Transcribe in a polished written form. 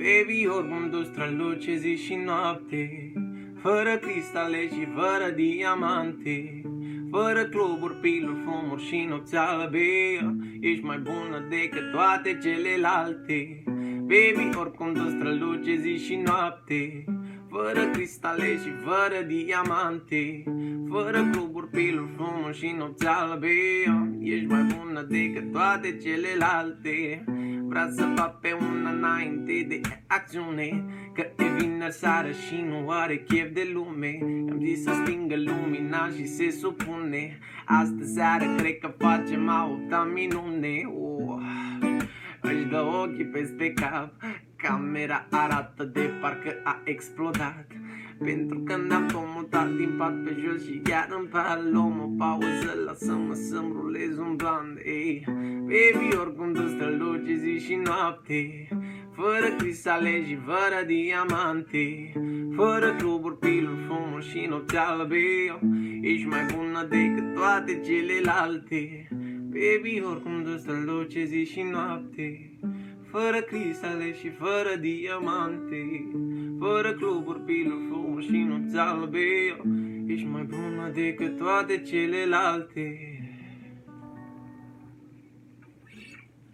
Baby, oricum tu străluce zi și noapte, fără cristale și fără diamante, fără cluburi, piluri, fumuri și nopți albe. Ești mai bună decât toate celelalte. Baby, oricum tu străluce zi și noapte, fără cristale și fără diamante, fără cluburi, piluri, fumuri și nopți albe. Ești mai bună decât toate celelalte. Vreau să fac pe una înainte de acțiune, că e vineri seară și nu are chef de lume. I-am zis să stingă lumina și se supune. Astă seară cred că facem a 8-a minune. Își dă ochii peste cap, camera arată de parcă a explodat, pentru că ne-am comutat din pat pe jos și chiar în palom. O pauză, lasă-mă să-mi rulez un blunt. Baby, oricum tu străluci zi și noapte, fără cristale și fără diamante, fără cluburi, piluri, fumuri și nopți albe. Ești mai bună decât toate celelalte. Baby, oricum tu străluci zi și noapte, fără cristale și fără diamante, fără cluburi, piluri, fumuri și nopți albe. Ești mai bună decât toate celelalte.